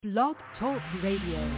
Blog Talk Radio.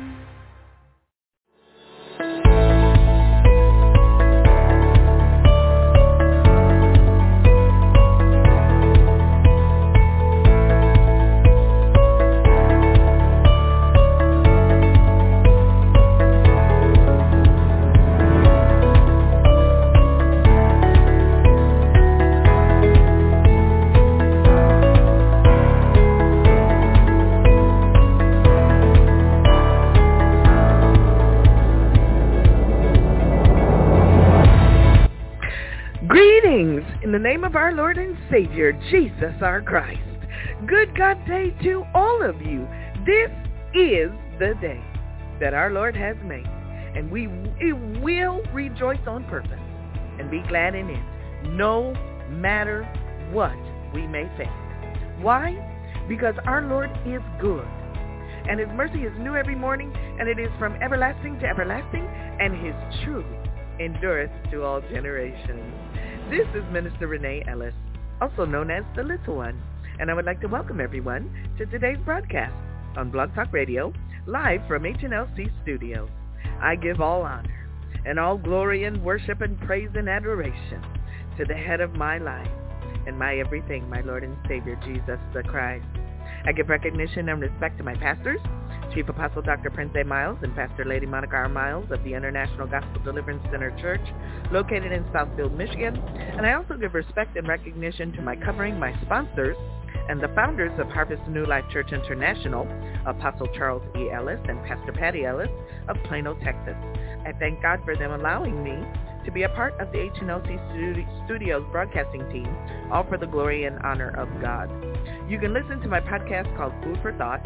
In the name of our Lord and Savior, Jesus our Christ. Good God day to all of you. This is the day that our Lord has made, and we will rejoice on purpose and be glad in it, no matter what we may face. Why? Because our Lord is good, and his mercy is new every morning, and it is from everlasting to everlasting, and his truth endureth to all generations. This is Minister Renee Ellis, also known as the Little One, and I would like to welcome everyone to today's broadcast on Blog Talk Radio, live from HNLC Studios. I give all honor and all glory and worship and praise and adoration to the head of my life and my everything, my Lord and Savior, Jesus the Christ. I give recognition and respect to my pastors, Chief Apostle Dr. Prince A. Miles and Pastor Lady Monica R. Miles of the International Gospel Deliverance Center Church, located in Southfield, Michigan. And I also give respect and recognition to my covering, my sponsors, and the founders of Harvest New Life Church International, Apostle Charles E. Ellis and Pastor Patty Ellis of Plano, Texas. I thank God for them allowing me to be a part of the HNLC Studios broadcasting team, all for the glory and honor of God. You can listen to my podcast called Food for Thought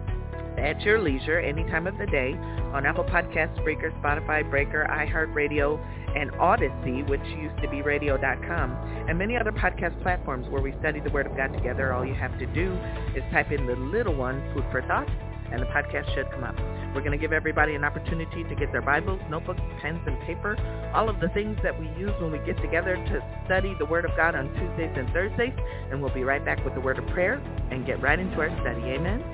at your leisure any time of the day on Apple Podcasts, Spreaker, Spotify, Breaker, iHeartRadio, and Odyssey, which used to be radio.com, and many other podcast platforms where we study the Word of God together. All you have to do is type in the little one, Food for Thought, and the podcast should come up. We're going to give everybody an opportunity to get their Bibles, notebooks, pens, and paper, all of the things that we use when we get together to study the Word of God on Tuesdays and Thursdays, and we'll be right back with the word of prayer and get right into our study. Amen?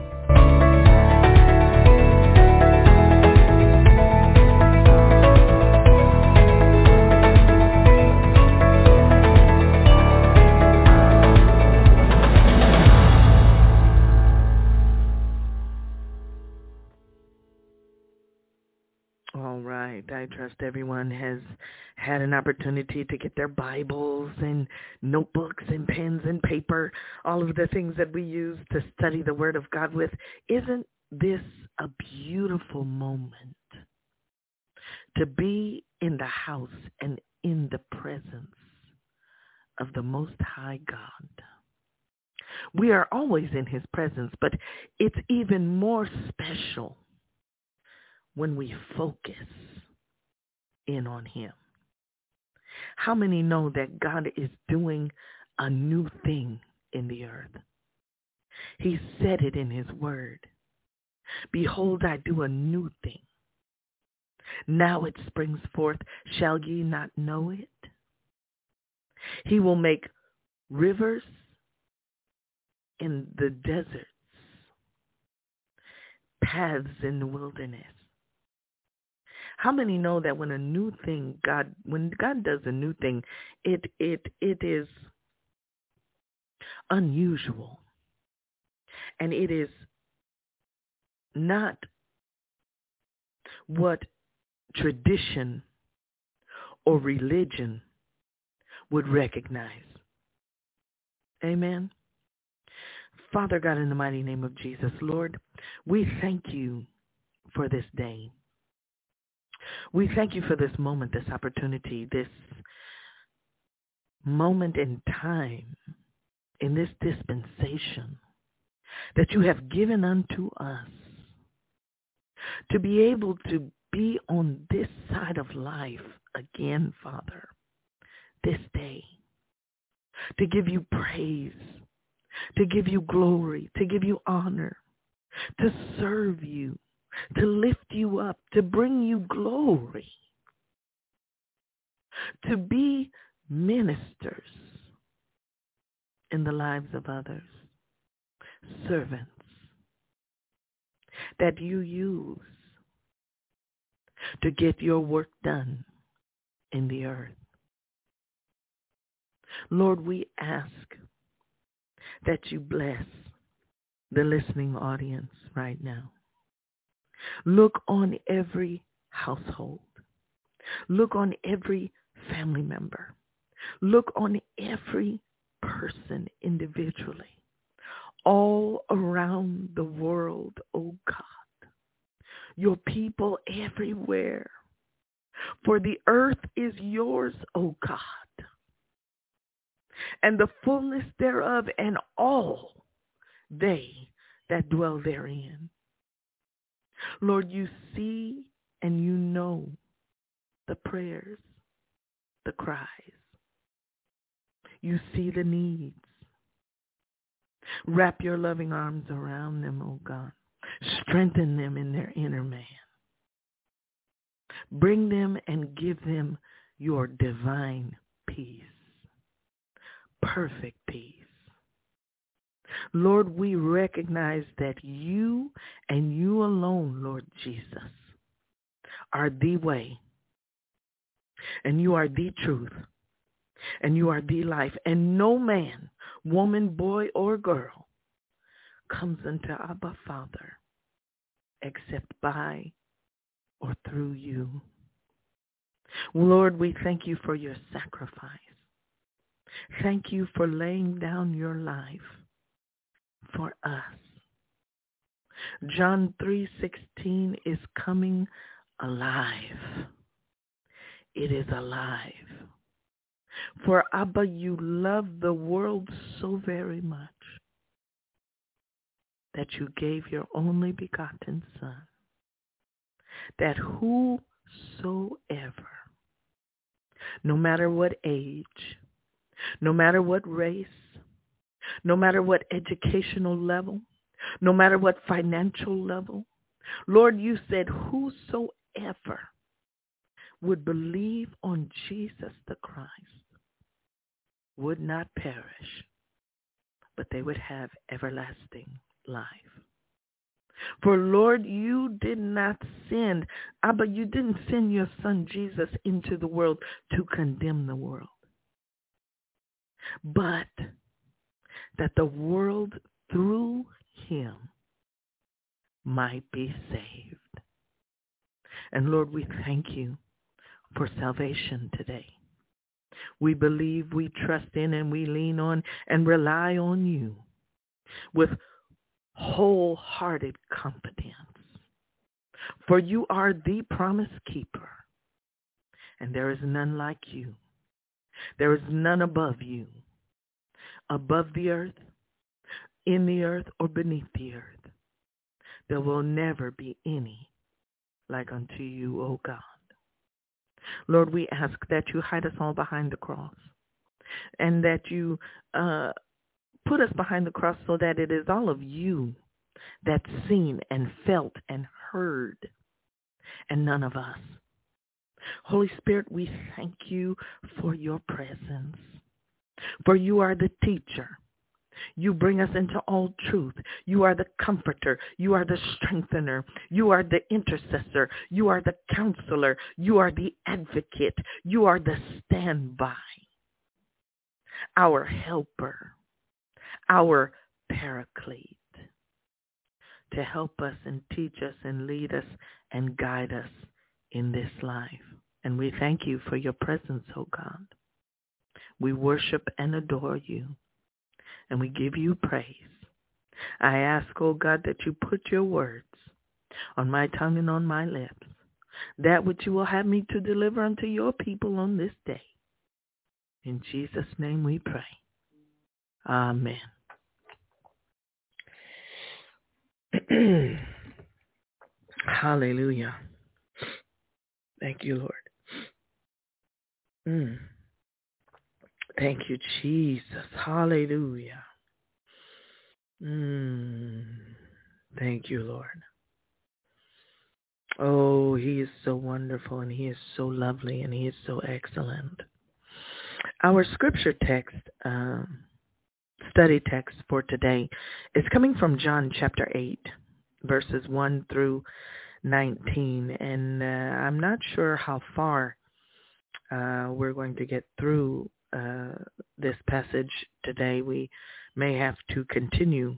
All right. I trust everyone has had an opportunity to get their Bibles and notebooks and pens and paper, all of the things that we use to study the Word of God with. Isn't this a beautiful moment to be in the house and in the presence of the Most High God? We are always in his presence, but it's even more special when we focus in on him. How many know that God is doing a new thing in the earth? He said it in his word. Behold, I do a new thing. Now it springs forth. Shall ye not know it? He will make rivers in the deserts, paths in the wilderness. How many know that when God does a new thing, it is unusual, and it is not what tradition or religion would recognize. Amen. Father God, in the mighty name of Jesus, Lord, we thank you for this day. We thank you for this moment, this opportunity, this moment in time, in this dispensation that you have given unto us to be able to be on this side of life again, Father, this day, to give you praise, to give you glory, to give you honor, to serve you, to lift you up, to bring you glory, to be ministers in the lives of others, servants that you use to get your work done in the earth. Lord, we ask that you bless the listening audience right now. Look on every household. Look on every family member. Look on every person individually, all around the world, oh God. Your people everywhere. For the earth is yours, O God, and the fullness thereof, and all they that dwell therein. Lord, you see and you know the prayers, the cries. You see the needs. Wrap your loving arms around them, O God. Strengthen them in their inner man. Bring them and give them your divine peace, perfect peace. Lord, we recognize that you and you alone, Lord Jesus, are the way, and you are the truth, and you are the life, and no man, woman, boy, or girl comes unto Abba Father except by or through you. Lord, we thank you for your sacrifice. Thank you for laying down your life for us. John 3:16 is coming alive. It is alive. For Abba, you love the world so very much that you gave your only begotten Son, that whosoever, no matter what age, no matter what race, no matter what educational level, no matter what financial level, Lord, you said whosoever would believe on Jesus the Christ would not perish, but they would have everlasting life. For Lord, you did not send, Abba, you didn't send your Son Jesus into the world to condemn the world, but that the world through him might be saved. And Lord, we thank you for salvation today. We believe, we trust in, and we lean on and rely on you with wholehearted confidence. For you are the promise keeper, and there is none like you. There is none above you, above the earth, in the earth, or beneath the earth. There will never be any like unto you, O God. Lord, we ask that you hide us all behind the cross, and that you put us behind the cross so that it is all of you that's seen and felt and heard, and none of us. Holy Spirit, we thank you for your presence, for you are the teacher. You bring us into all truth. You are the comforter. You are the strengthener. You are the intercessor. You are the counselor. You are the advocate. You are the standby, our helper, our paraclete, to help us and teach us and lead us and guide us in this life. And we thank you for your presence, O God. We worship and adore you, and we give you praise. I ask, O God, that you put your words on my tongue and on my lips, that which you will have me to deliver unto your people on this day. In Jesus' name we pray. Amen. Hallelujah. Thank you, Lord. Thank you, Jesus. Hallelujah. Thank you, Lord. Oh, he is so wonderful, and he is so lovely, and he is so excellent. Our scripture text, study text for today is coming from John chapter 8. verses 1 through 19. And I'm not sure how far we're going to get through this passage today. We may have to continue.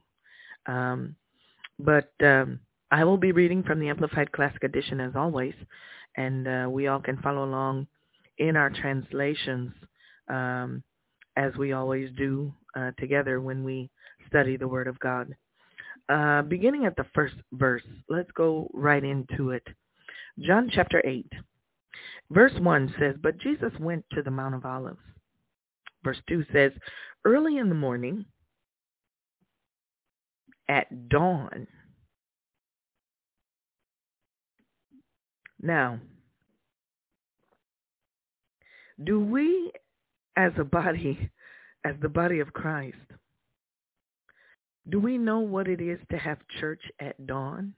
But I will be reading from the Amplified Classic Edition as always, and we all can follow along in our translations as we always do together when we study the Word of God. Beginning at the first verse, let's go right into it. John chapter 8, verse 1 says, "But Jesus went to the Mount of Olives." Verse 2 says, "Early in the morning, at dawn." Now, do we as a body, as the body of Christ, do we know what it is to have church at dawn?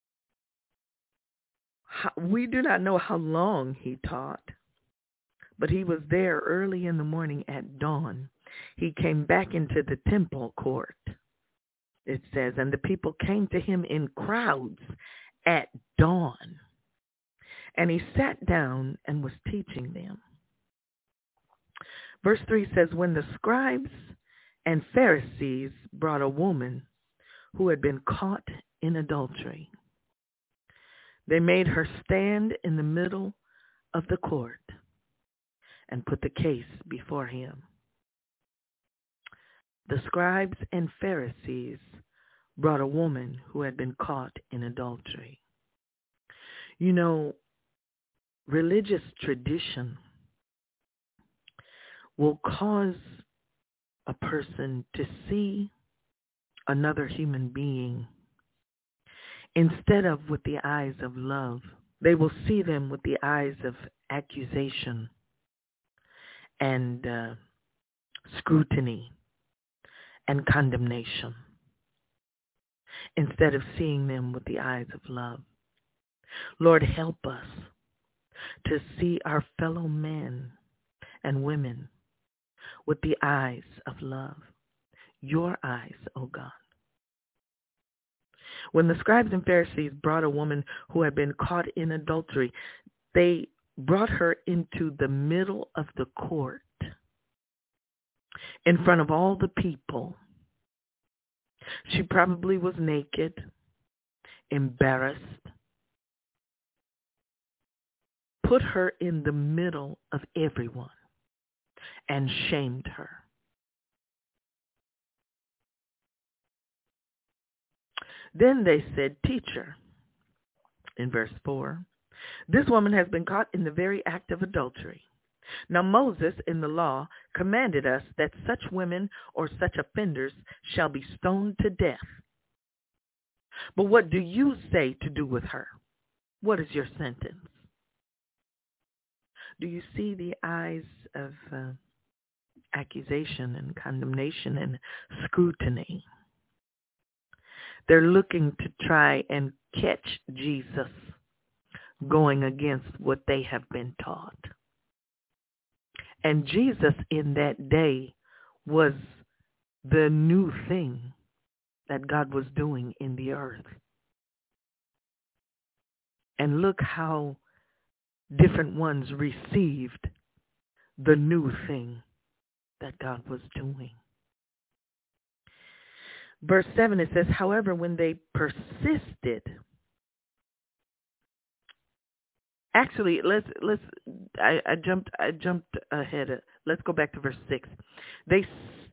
We do not know how long he taught, but he was there early in the morning at dawn. He came back into the temple court, it says, and the people came to him in crowds at dawn. And he sat down and was teaching them. Verse 3 says, "When the scribes and Pharisees brought a woman who had been caught in adultery, they made her stand in the middle of the court and put the case before him." The scribes and Pharisees brought a woman who had been caught in adultery. You know, religious tradition will cause a person to see another human being instead of with the eyes of love. They will see them with the eyes of accusation and scrutiny and condemnation instead of seeing them with the eyes of love. Lord, help us to see our fellow men and women with the eyes of love, your eyes, O God. When the scribes and Pharisees brought a woman who had been caught in adultery, they brought her into the middle of the court in front of all the people. She probably was naked, embarrassed, put her in the middle of everyone and shamed her. Then they said, "Teacher," in verse 4, "this woman has been caught in the very act of adultery. Now Moses in the law commanded us that such women or such offenders shall be stoned to death. But what do you say to do with her? What is your sentence?" Do you see the eyes of accusation and condemnation and scrutiny? They're looking to try and catch Jesus going against what they have been taught. And Jesus in that day was the new thing that God was doing in the earth. And look how different ones received the new thing that God was doing. Verse 7, it says, "However, when they persisted," actually, I jumped ahead. Let's go back to verse 6. They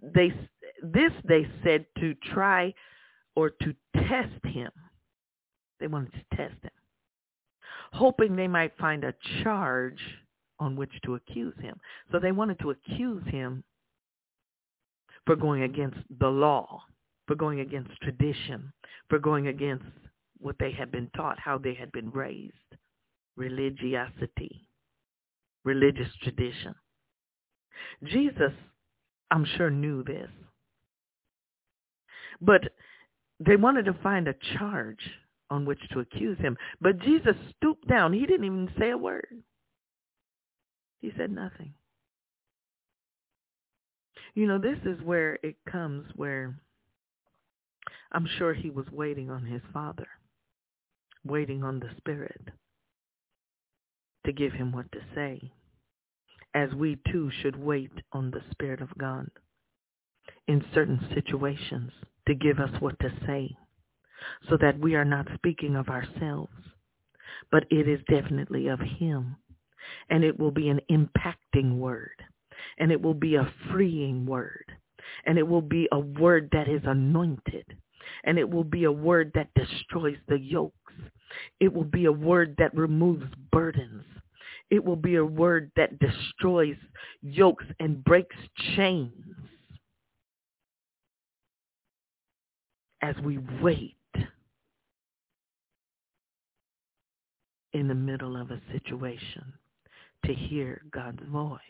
said to try or to test him. They wanted to test him, hoping they might find a charge on which to accuse him. So they wanted to accuse him for going against the law, for going against tradition, for going against what they had been taught, how they had been raised. Religiosity, religious tradition. Jesus, I'm sure, knew this. But they wanted to find a charge on which to accuse him. But Jesus stooped down. He didn't even say a word. He said nothing. You know, this is where it comes, where I'm sure he was waiting on his Father, waiting on the Spirit to give him what to say, as we too should wait on the Spirit of God in certain situations to give us what to say, so that we are not speaking of ourselves, but it is definitely of him. And it will be an impacting word, and it will be a freeing word, and it will be a word that is anointed, and it will be a word that destroys the yokes. It will be a word that removes burdens. It will be a word that destroys yokes and breaks chains as we wait in the middle of a situation to hear God's voice.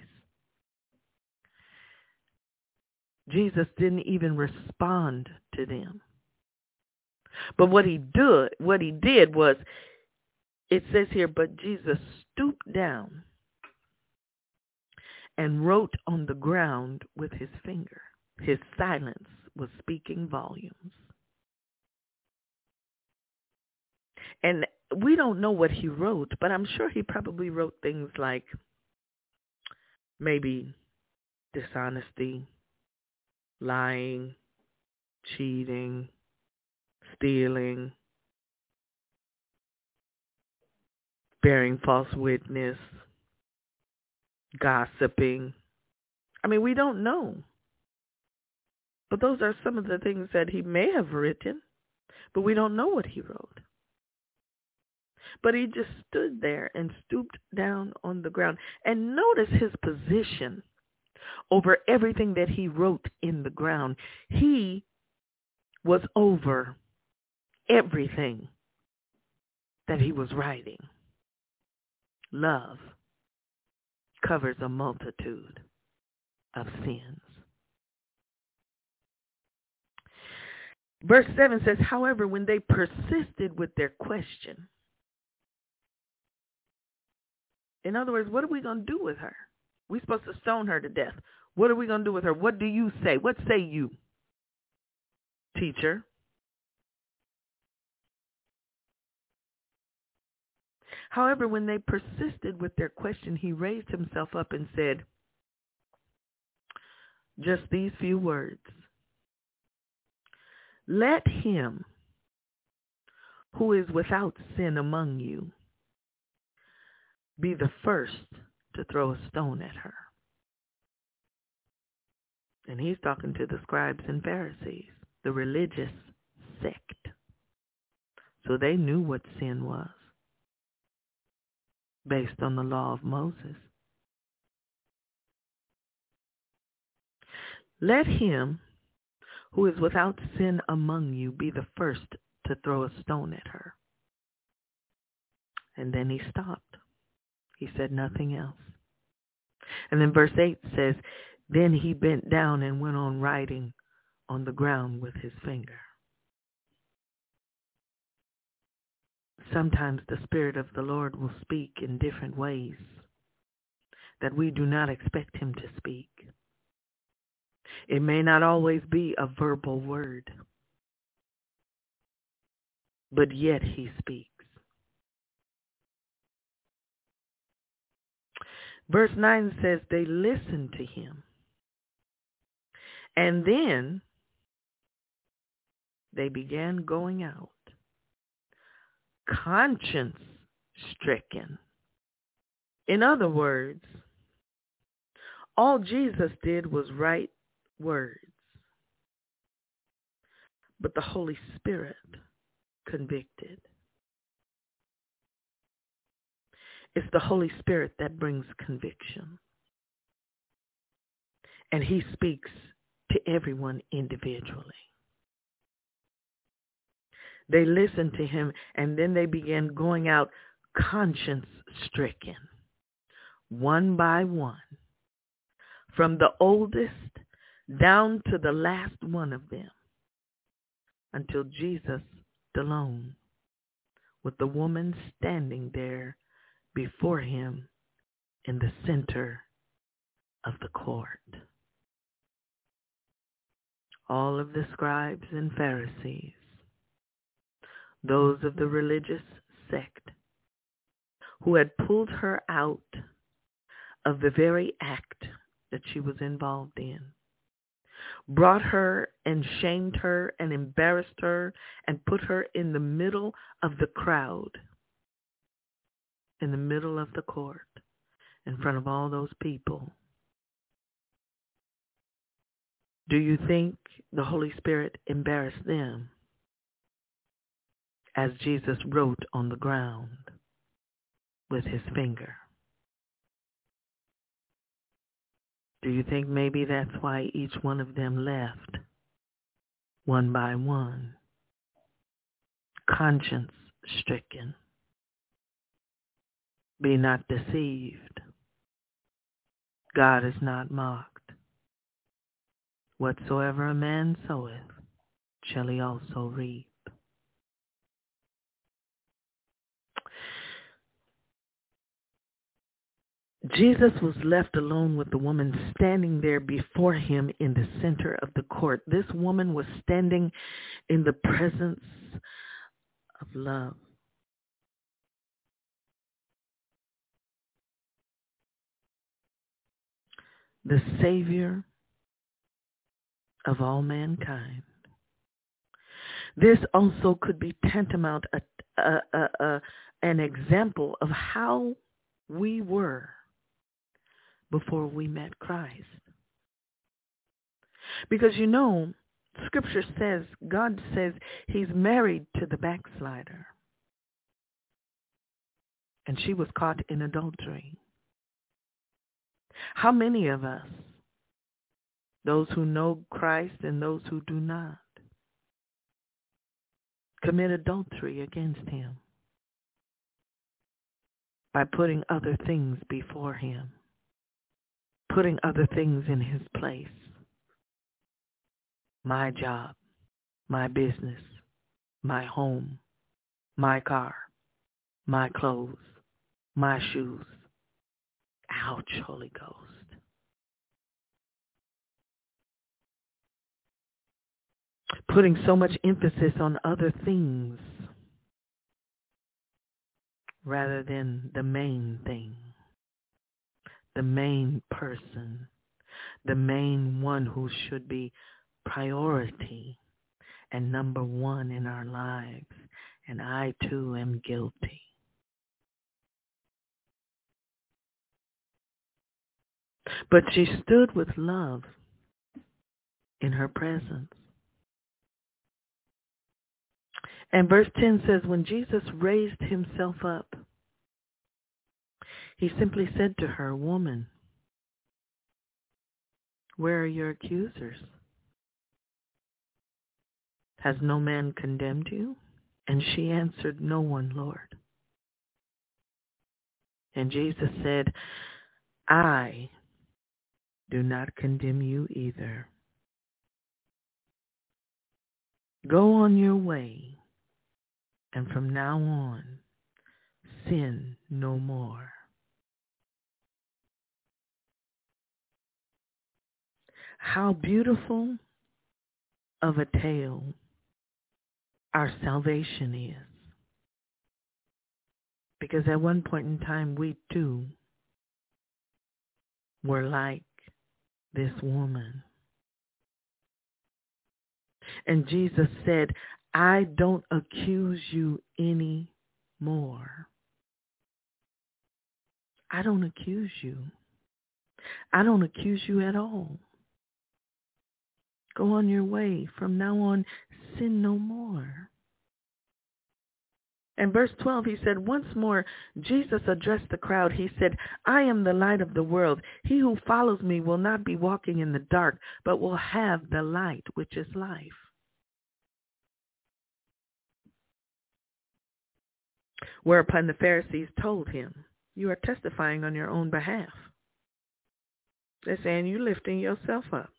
Jesus didn't even respond to them. But what he did was, it says here, but Jesus stooped down and wrote on the ground with his finger. His silence was speaking volumes. And we don't know what he wrote, but I'm sure he probably wrote things like maybe dishonesty, lying, cheating, stealing, bearing false witness, gossiping. I mean, we don't know. But those are some of the things that he may have written, but we don't know what he wrote. But he just stood there and stooped down on the ground. And notice his position over everything that he wrote in the ground. He was over everything that he was writing. Love covers a multitude of sins. Verse 7 says, however, when they persisted with their question, in other words, what are we going to do with her? We're supposed to stone her to death. What are we going to do with her? What do you say? What say you, teacher? However, when they persisted with their question, he raised himself up and said just these few words. Let him who is without sin among you be the first to throw a stone at her. And he's talking to the scribes and Pharisees, the religious sect. So they knew what sin was based on the law of Moses. Let him who is without sin among you be the first to throw a stone at her. And then he stopped. He said nothing else. And then verse 8 says, then he bent down and went on writing on the ground with his finger. Sometimes the Spirit of the Lord will speak in different ways that we do not expect him to speak. It may not always be a verbal word, but yet he speaks. Verse 9 says they listened to him. And then they began going out, conscience-stricken. In other words, all Jesus did was write words, but the Holy Spirit convicted. It's the Holy Spirit that brings conviction. And he speaks to everyone individually. They listened to him, and then they began going out conscience-stricken, one by one, from the oldest down to the last one of them, until Jesus alone, with the woman standing there before him in the center of the court. all of the scribes and Pharisees, those of the religious sect, who had pulled her out of the very act that she was involved in, brought her and shamed her and embarrassed her and put her in the middle of the crowd, in the middle of the court, in front of all those people. Do you think the Holy Spirit embarrassed them as Jesus wrote on the ground with his finger? Do you think maybe that's why each one of them left, one by one, conscience stricken? Be not deceived. God is not mocked. Whatsoever a man soweth, shall he also reap. Jesus was left alone with the woman standing there before him in the center of the court. This woman was standing in the presence of love. The Savior of all mankind. This also could be tantamount an example of how we were before we met Christ. Because Scripture says, God says he's married to the backslider. And she was caught in adultery. How many of us, those who know Christ and those who do not, commit adultery against him by putting other things before him, putting other things in his place? My job, my business, my home, my car, my clothes, my shoes. Ouch, Holy Ghost. Putting so much emphasis on other things rather than the main thing, the main person, the main one who should be priority and number one in our lives. And I too am guilty. But she stood with love in her presence. And verse 10 says, when Jesus raised himself up, he simply said to her, woman, where are your accusers? Has no man condemned you? And she answered, no one, Lord. And Jesus said, I do not condemn you either. Go on your way, and from now on, sin no more. How beautiful of a tale our salvation is. Because at one point in time, we too were like this woman. And Jesus said, I don't accuse you anymore. I don't accuse you. I don't accuse you at all. Go on your way. From now on, sin no more. And verse 12, he said, once more, Jesus addressed the crowd. He said, I am the light of the world. He who follows me will not be walking in the dark, but will have the light, which is life. Whereupon the Pharisees told him, you are testifying on your own behalf. They're saying you're lifting yourself up.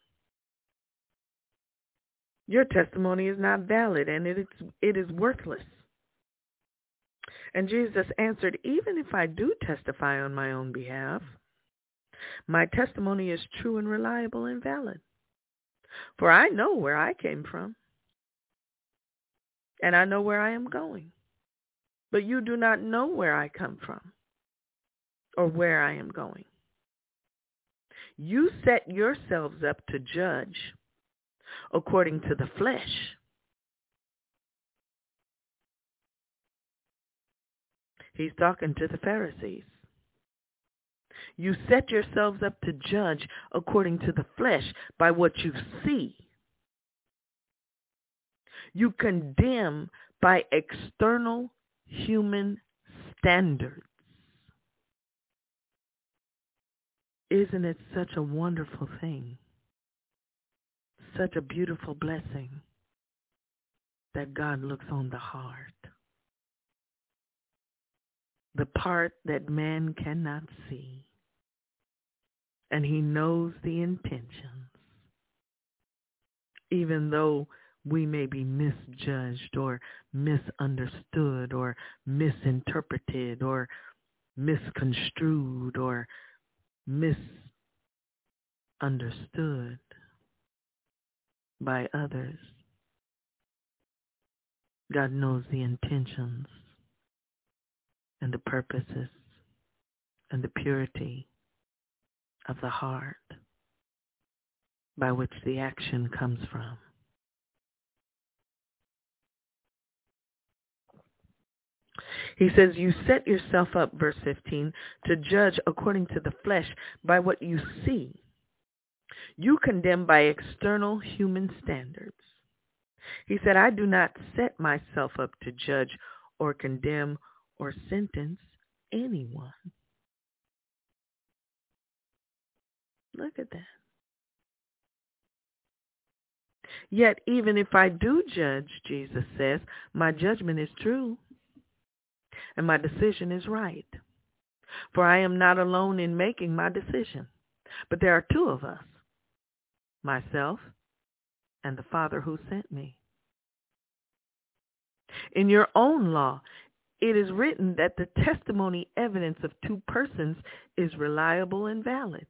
Your testimony is not valid, and it is worthless. And Jesus answered, even if I do testify on my own behalf, my testimony is true and reliable and valid. For I know where I came from, and I know where I am going. But you do not know where I come from or where I am going. You set yourselves up to judge according to the flesh. He's talking to the Pharisees. You set yourselves up to judge according to the flesh by what you see. You condemn by external human standards. Isn't it such a wonderful thing? Such a beautiful blessing that God looks on the heart. The part that man cannot see. And he knows the intentions. Even though we may be misjudged or misunderstood or misinterpreted or misconstrued or misunderstood by others, God knows the intentions and the purposes and the purity of the heart by which the action comes from. He says, you set yourself up, verse 15, to judge according to the flesh by what you see. You condemn by external human standards. He said, I do not set myself up to judge or condemn or sentence anyone. Look at that. Yet even if I do judge, Jesus says, my judgment is true and my decision is right. For I am not alone in making my decision, but there are two of us, myself and the Father who sent me. In your own law, it is written that the testimony evidence of two persons is reliable and valid.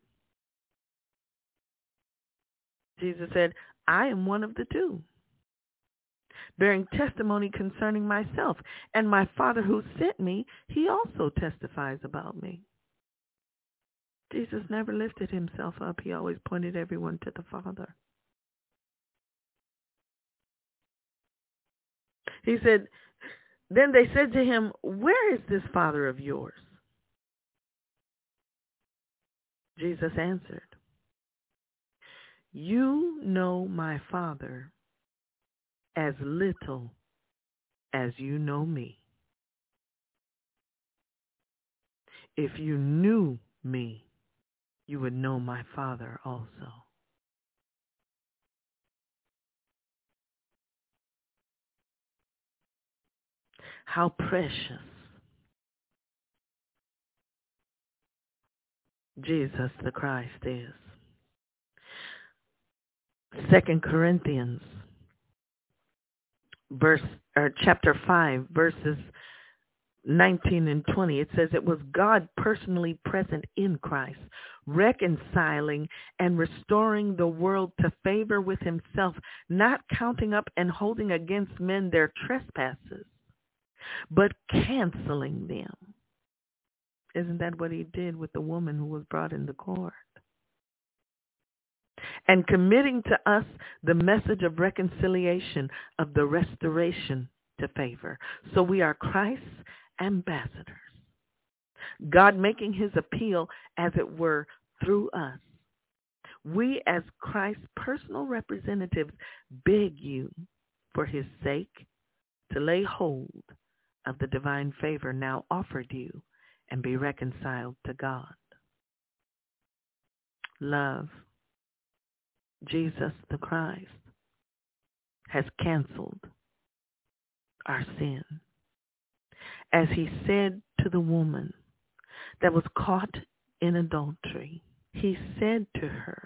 Jesus said, I am one of the two, bearing testimony concerning myself, and my Father who sent me, he also testifies about me. Jesus never lifted himself up. He always pointed everyone to the Father. He said, then they said to him, where is this Father of yours? Jesus answered, you know my Father as little as you know me. If you knew me, you would know my Father also. How precious Jesus the Christ is. 2 Corinthians chapter 5, verses 19 and 20, it says it was God personally present in Christ, reconciling and restoring the world to favor with himself, not counting up and holding against men their trespasses, but canceling them. Isn't that what he did with the woman who was brought into court? And committing to us the message of reconciliation, of the restoration to favor. So we are Christ's ambassadors. God making his appeal, as it were, through us. We, as Christ's personal representatives, beg you, for his sake, to lay hold of the divine favor now offered you and be reconciled to God. Love. Jesus the Christ has canceled our sin. As he said to the woman that was caught in adultery, he said to her,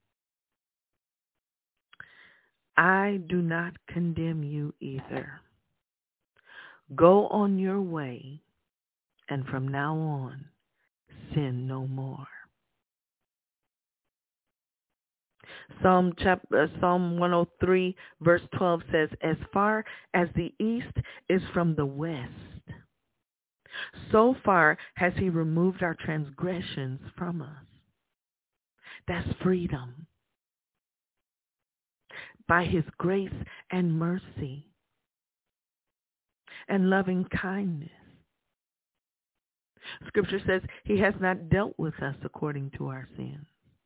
I do not condemn you either. Go on your way, and from now on, sin no more. Psalm 103 verse 12 says, as far as the east is from the west, so far has he removed our transgressions from us. That's freedom. By his grace and mercy and loving kindness. Scripture says he has not dealt with us according to our sins.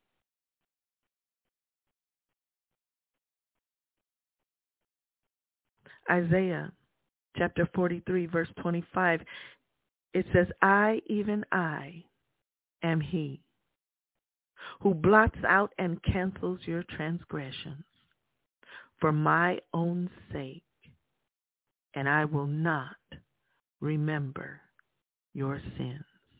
Isaiah chapter 43 verse 25, it says, I, even I, am he who blots out and cancels your transgressions for my own sake, and I will not remember your sins.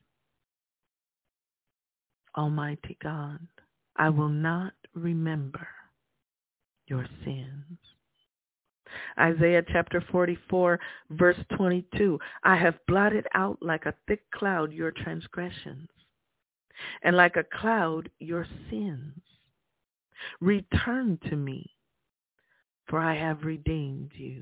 Almighty God, I will not remember your sins. Isaiah chapter 44, verse 22, I have blotted out like a thick cloud your transgressions, and like a cloud your sins. Return to me, for I have redeemed you.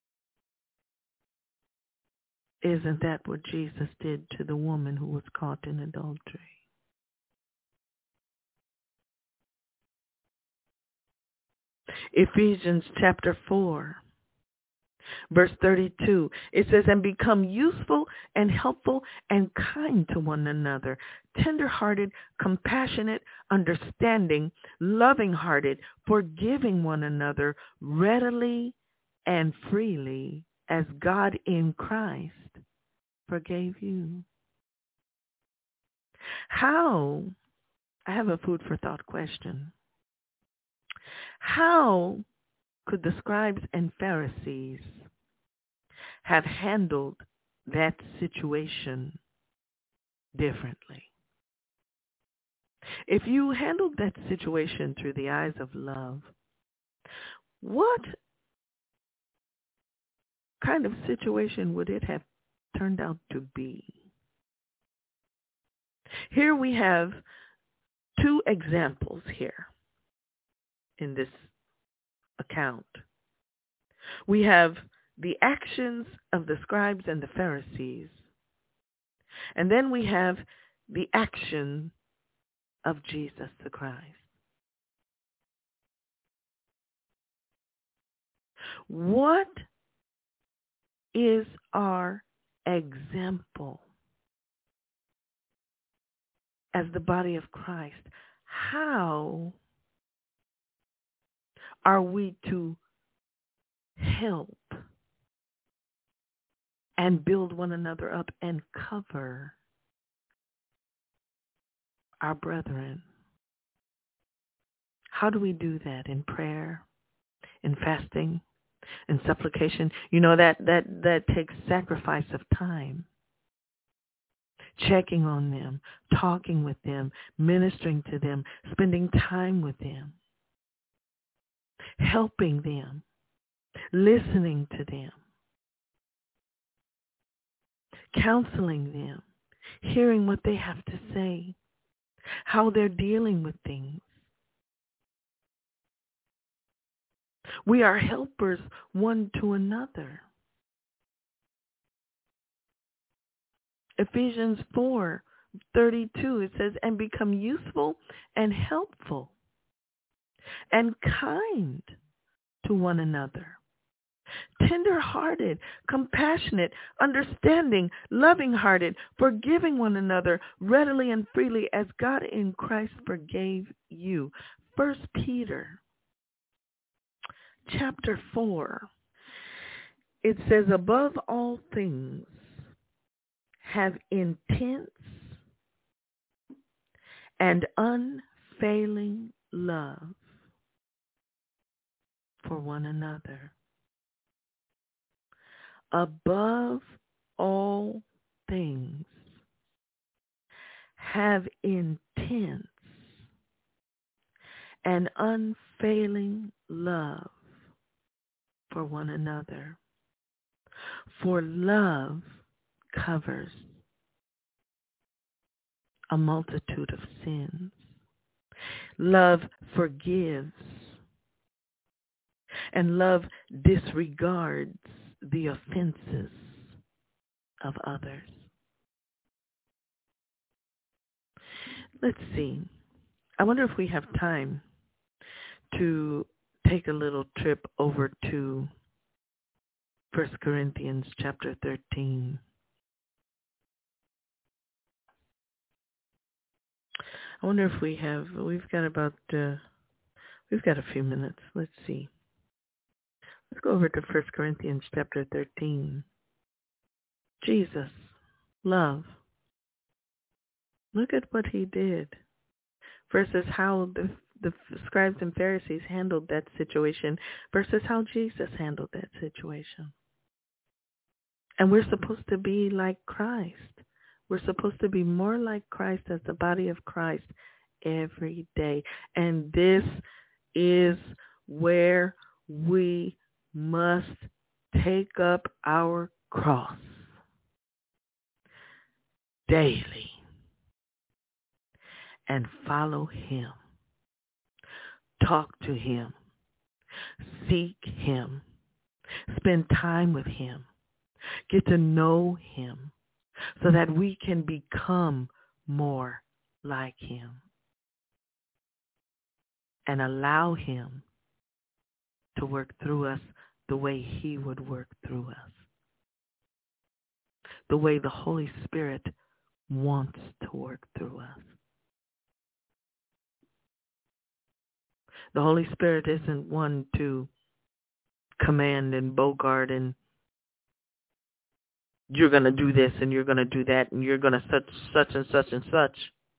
Isn't that what Jesus did to the woman who was caught in adultery? Ephesians chapter 4, verse 32, it says, and become useful and helpful and kind to one another, tender-hearted, compassionate, understanding, loving-hearted, forgiving one another readily and freely as God in Christ forgave you. How? I have a food for thought question. How could the scribes and Pharisees have handled that situation differently? If you handled that situation through the eyes of love, what kind of situation would it have turned out to be? Here we have two examples here in this account. We have the actions of the scribes and the Pharisees, and then we have the action of Jesus the Christ. What is our example as the body of Christ? How are we to help and build one another up and cover our brethren? How do we do that? In prayer, in fasting, in supplication? You know, that takes sacrifice of time. Checking on them, talking with them, ministering to them, spending time with them, helping them, listening to them, counseling them, hearing what they have to say, how they're dealing with things. We are helpers one to another. Ephesians 4:32, it says, and become useful and helpful and kind to one another, tender-hearted, compassionate, understanding, loving-hearted, forgiving one another readily and freely as God in Christ forgave you. 1 Peter chapter 4, it says, above all things, have intense and unfailing love for one another. Above all things, have intense and unfailing love for one another. For love covers a multitude of sins. Love forgives. And love disregards the offenses of others. Let's see. I wonder if we have time to take a little trip over to 1 Corinthians chapter 13. I wonder if we've got a few minutes. Let's see. Let's go over to 1 Corinthians chapter 13. Jesus, love. Look at what he did versus how the scribes and Pharisees handled that situation versus how Jesus handled that situation. And we're supposed to be like Christ. We're supposed to be more like Christ as the body of Christ every day. And this is where we must take up our cross daily and follow him. Talk to him. Seek him. Spend time with him. Get to know him so that we can become more like him and allow him to work through us the way he would work through us, the way the Holy Spirit wants to work through us. The Holy Spirit isn't one to command and bogart and you're going to do this and you're going to do that and you're going to such and such and such.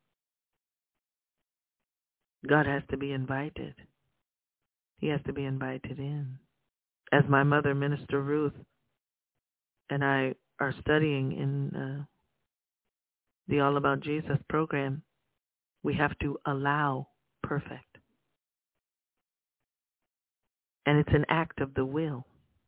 God has to be invited. He has to be invited in. As my mother, Minister Ruth, and I are studying in the All About Jesus program, we have to allow perfect. And it's an act of the will.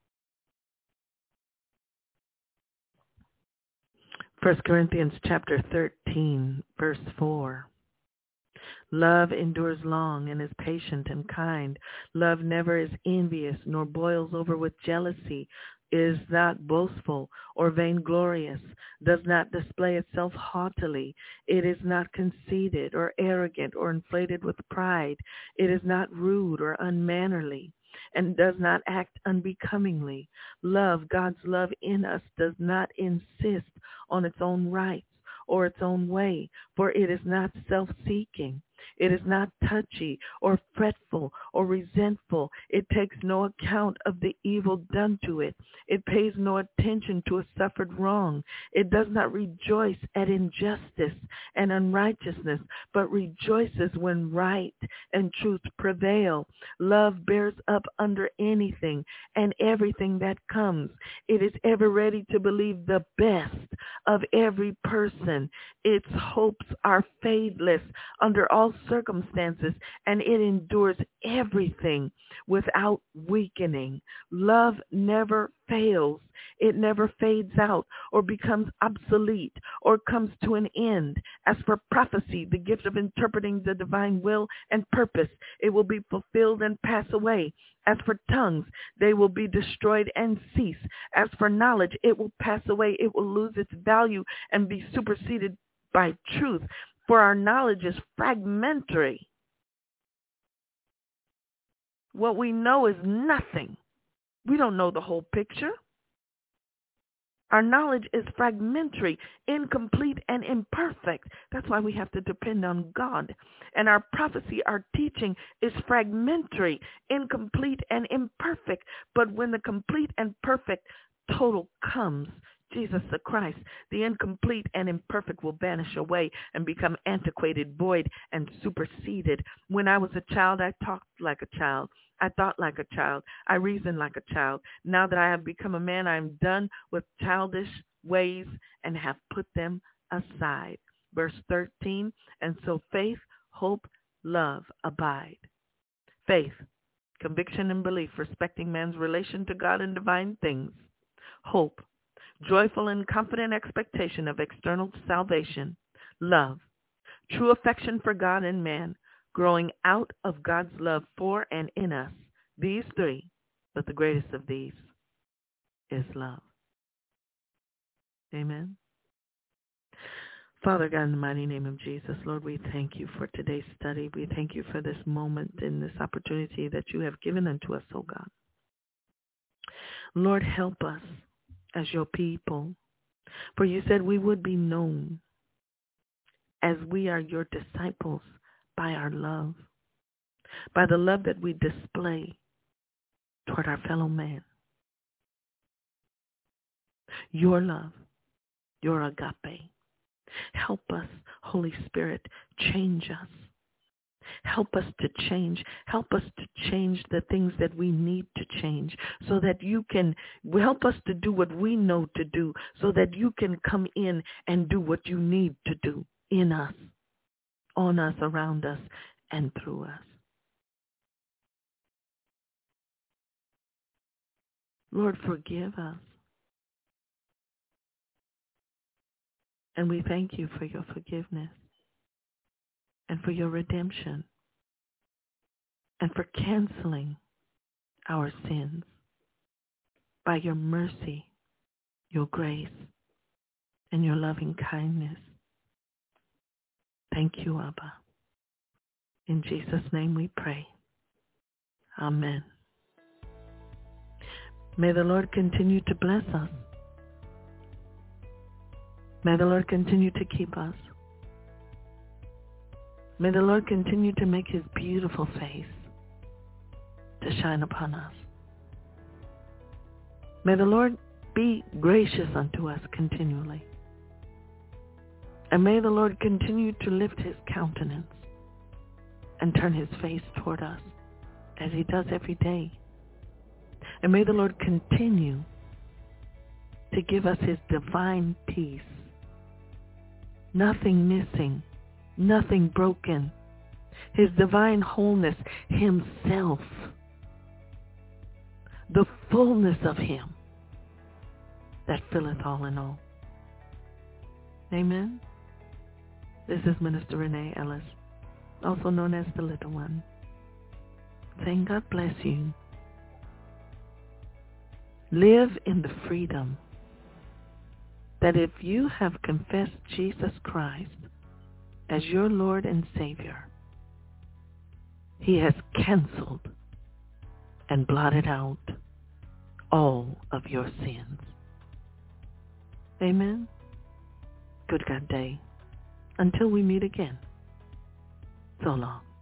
1 Corinthians chapter 13, verse 4. Love endures long and is patient and kind. Love never is envious, nor boils over with jealousy, is not boastful or vainglorious, does not display itself haughtily. It is not conceited or arrogant or inflated with pride. It is not rude or unmannerly, and does not act unbecomingly. Love, God's love in us, does not insist on its own rights or its own way, for it is not self-seeking. It is not touchy or fretful or resentful. It takes no account of the evil done to it. It pays no attention to a suffered wrong. It does not rejoice at injustice and unrighteousness, but rejoices when right and truth prevail. Love bears up under anything and everything that comes. It is ever ready to believe the best of every person. Its hopes are fadeless under all circumstances, and it endures everything without weakening. Love never fails. It never fades out or becomes obsolete or comes to an end. As for prophecy, the gift of interpreting the divine will and purpose, it will be fulfilled and pass away. As for tongues, they will be destroyed and cease. As for knowledge, it will pass away. It will lose its value and be superseded by truth. For our knowledge is fragmentary. What we know is nothing. We don't know the whole picture. Our knowledge is fragmentary, incomplete, and imperfect. That's why we have to depend on God. And our prophecy, our teaching is fragmentary, incomplete, and imperfect. But when the complete and perfect total comes, Jesus the Christ, the incomplete and imperfect will vanish away and become antiquated, void, and superseded. When I was a child, I talked like a child. I thought like a child. I reasoned like a child. Now that I have become a man, I am done with childish ways and have put them aside. Verse 13, and so faith, hope, love abide. Faith, conviction and belief respecting man's relation to God and divine things. Hope, joyful and confident expectation of external salvation. Love, true affection for God and man. growing out of God's love for and in us. These three, but the greatest of these is love. Amen. Father God, in the mighty name of Jesus, Lord, we thank you for today's study. We thank you for this moment and this opportunity that you have given unto us, oh God. Lord, help us as your people, for you said we would be known as we are your disciples by our love, by the love that we display toward our fellow man. Your love, your agape. Help us, Holy Spirit, change us. Help us to change. Help us to change the things that we need to change so that you can help us to do what we know to do so that you can come in and do what you need to do in us, on us, around us, and through us. Lord, forgive us. And we thank you for your forgiveness and for your redemption and for canceling our sins by your mercy, your grace, and your loving kindness. Thank you, Abba. In Jesus' name we pray. Amen. May the Lord continue to bless us. May the Lord continue to keep us. May the Lord continue to make his beautiful face to shine upon us. May the Lord be gracious unto us continually. And may the Lord continue to lift his countenance and turn his face toward us as he does every day. And may the Lord continue to give us his divine peace. Nothing missing, nothing broken. His divine wholeness, himself. The fullness of him that filleth all in all. Amen. This is Minister Renee Ellis, also known as the Little One, saying God bless you. Live in the freedom that if you have confessed Jesus Christ as your Lord and Savior, he has canceled and blotted out all of your sins. Amen. Good God day. Until we meet again. So long.